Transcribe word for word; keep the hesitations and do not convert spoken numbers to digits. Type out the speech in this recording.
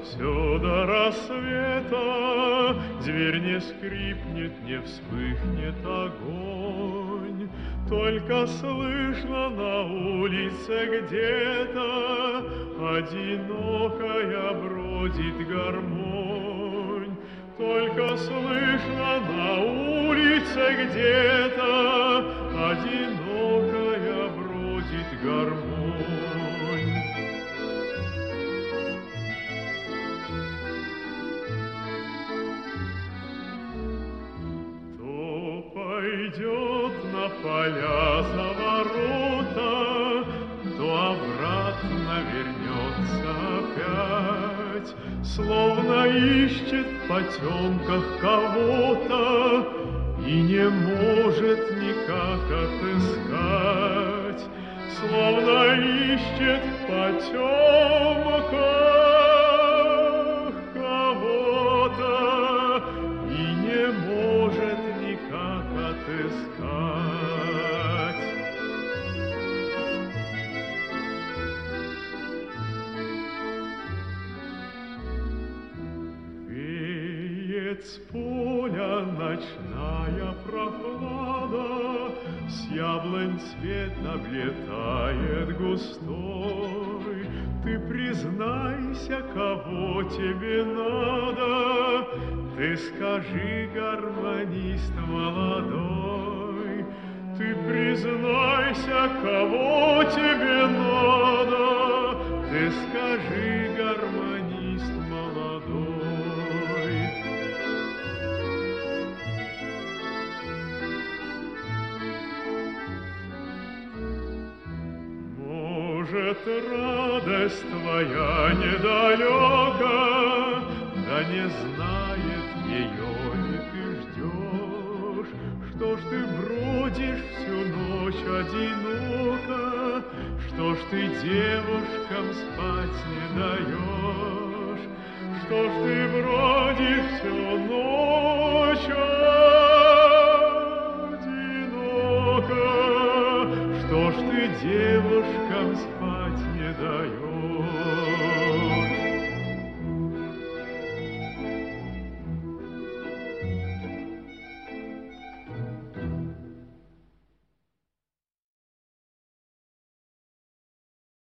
Все до рассвета, дверь не скрипнет, не вспыхнет огонь. Только слышно на улице где-то одинокая бродит гармонь. Только слышно на улице где-то одинокая бродит гармонь. Пойдет на поля за ворота, то обратно вернется опять, словно ищет в потемках кого-то и не может никак отыскать, словно ищет в потемках кого-то и не может никак отыскать. Веет с поля ночная прохлада, с яблонь цвет облетает густой. Ты признайся, кого тебе надо, ты скажи, гармонист молодой. Ты признайся, кого тебе надо, ты скажи, гармонист молодой. Может, радость твоя недалека, да не знает ее ли ты ждешь? Что ж ты бродишь всю ночь одиноко? Что ж ты девушкам спать не даешь? Что ж ты бродишь всю ночь одиноко? Что ж ты девушкам спать не даешь?